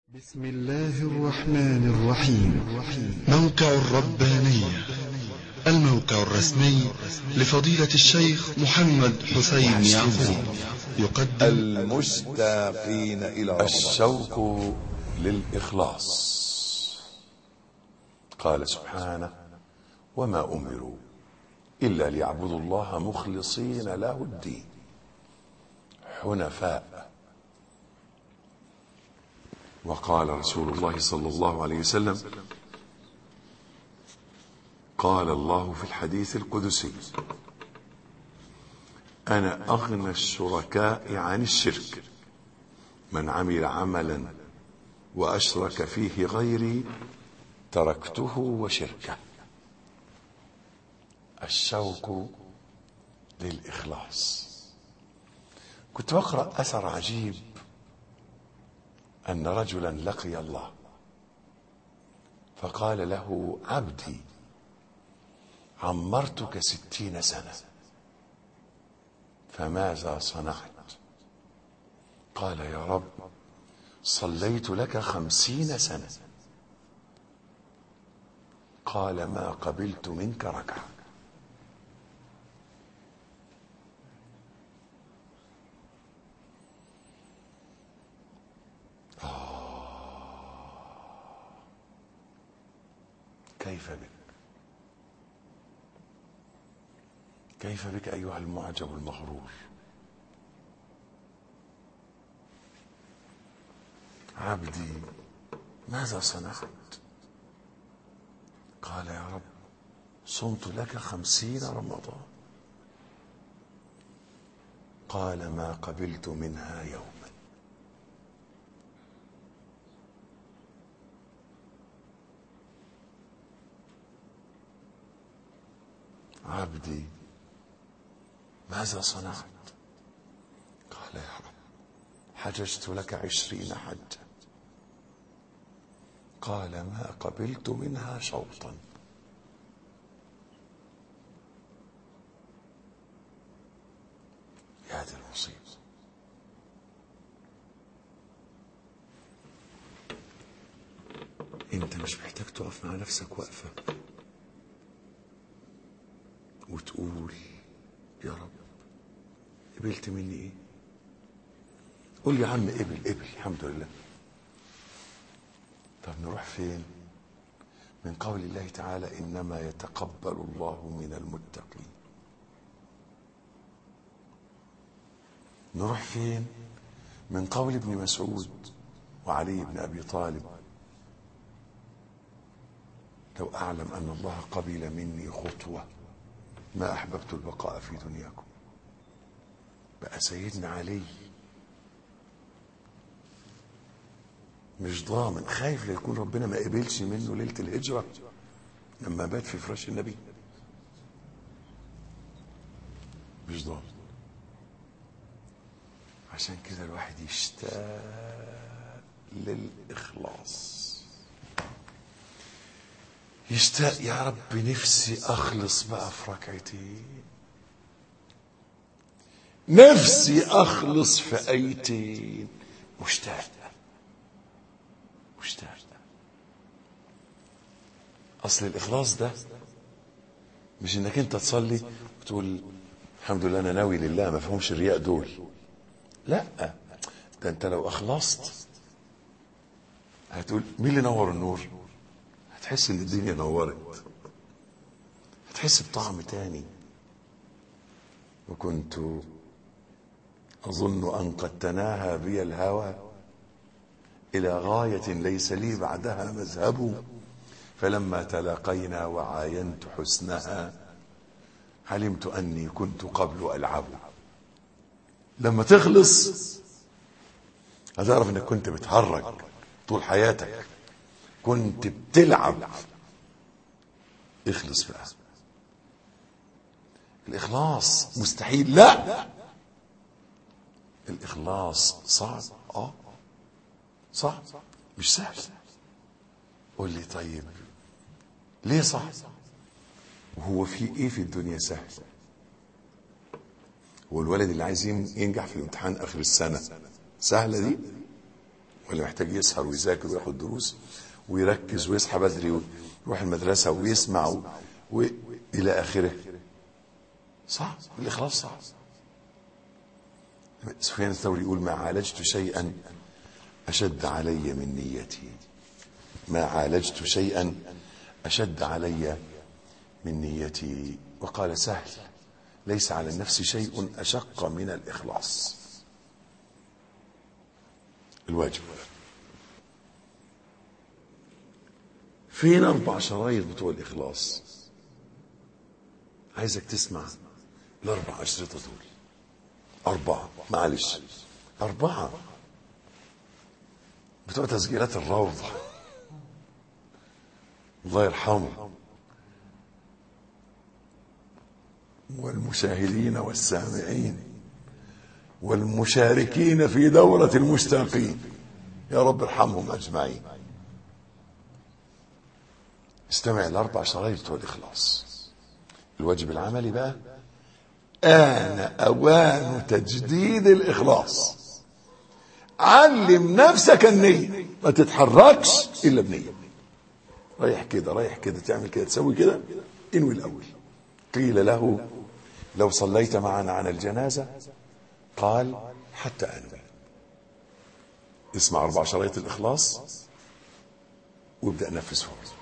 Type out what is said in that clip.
بسم الله الرحمن الرحيم. موقع الربانية، الموقع الرسمي لفضيلة الشيخ محمد حسين يعقوب، يقدم المشتاقين إلى رمضان. الشوق للإخلاص. قال سبحانه: وما أمروا إلا ليعبدوا الله مخلصين له الدين حنفاء. وقال رسول الله صلى الله عليه وسلم: قال الله في الحديث القدسي: أنا أغنى الشركاء عن الشرك، من عمل عملا وأشرك فيه غيري تركته وشركه. الشوق للإخلاص. كنت بقرأ أثر عجيب أن رجلا لقي الله فقال له: عبدي، عمرتك 60 سنة، فماذا صنعت؟ قال: يا رب، صليت لك 50 سنة. قال: ما قبلت منك ركعة. كيف بك؟ كيف بك أيها المعجب المغرور؟ عبدي، ماذا صنعت؟ قال: يا رب، صمت لك 50 رمضان. قال: ما قبلت منها يوما. عبدي، ماذا صنعت؟ قال: يا رب، حججت لك 20 حجة. قال: ما قبلت منها شوطا. يا دي المصيبة. انت مش محتاج تقف مع نفسك وقفة وتقول: يا رب، قبلت مني ايه؟ قول يا عم قبل الحمد لله. طب نروح فين؟ من قول الله تعالى: إنما يتقبل الله من المتقين. نروح فين؟ من قول ابن مسعود وعلي بن أبي طالب: لو أعلم أن الله قبل مني خطوة ما أحببت البقاء في دنياكم. بقى سيدنا علي مش ضامن، خايف لا يكون ربنا ما قبلش منه ليلة الهجرة لما بات في فراش النبي. مش ضامن. عشان كده الواحد يشتاق للإخلاص، يشتاق: يا رب، نفسي أخلص بقى في ركعتين، نفسي أخلص في آيتين. مشتاق. أصل الإخلاص ده مش إنك أنت تصلي وتقول الحمد لله أنا ناوي لله، ما فهمش الرياء دول. لا، ده أنت لو أخلصت هتقول: مين اللي نور النور؟ هتحس إن الدنيا نورت، هتحس بطعم تاني. وكنت أظن أن قد تناهى بي الهوى إلى غاية ليس لي بعدها مذهب، فلما تلاقينا وعاينت حسنها علمت أني كنت قبل ألعب. لما تخلص هتعرف أنك كنت بتهرج طول حياتك، كنت بتلعب. اخلص بقى. الإخلاص مستحيل؟ لا، الإخلاص صعب. صعب، مش سهل. قول لي طيب ليه صعب؟ وهو في ايه في الدنيا سهل؟ هو الولد اللي عايز ينجح في الامتحان اخر السنة سهلة دي؟ واللي محتاج يسهر ويذاكر وياخد دروس ويركز ويصحى بدري ويروح المدرسة ويسمع إلى آخره. صح، الإخلاص صح. سفيان الثوري يقول: ما عالجت شيئا أشد علي من نيتي. ما عالجت شيئا أشد علي من نيتي. وقال سهل: ليس على النفس شيء أشق من الإخلاص. الواجب. فين 4 شرايط بتوع الإخلاص؟ عايزك تسمع ال4 أشرطة دول. 4، معلش 4 بتوع تسجيلات الروضة، الله يرحمه، والمشاهدين والسامعين والمشاركين في دورة المشتاقين، يا رب ارحمهم أجمعين. استمع ل4 شرايط بتوع الإخلاص. الواجب العملي بقى: آن أوان تجديد الإخلاص. علم نفسك النية، ما تتحركش إلا بنية. رايح كده رايح كده، تعمل كده تسوي كده، انوي الأول. قيل له: لو صليت معنا عن الجنازة؟ قال: حتى أنوي. اسمع 4 شرايط الإخلاص وابدأ نفذهم.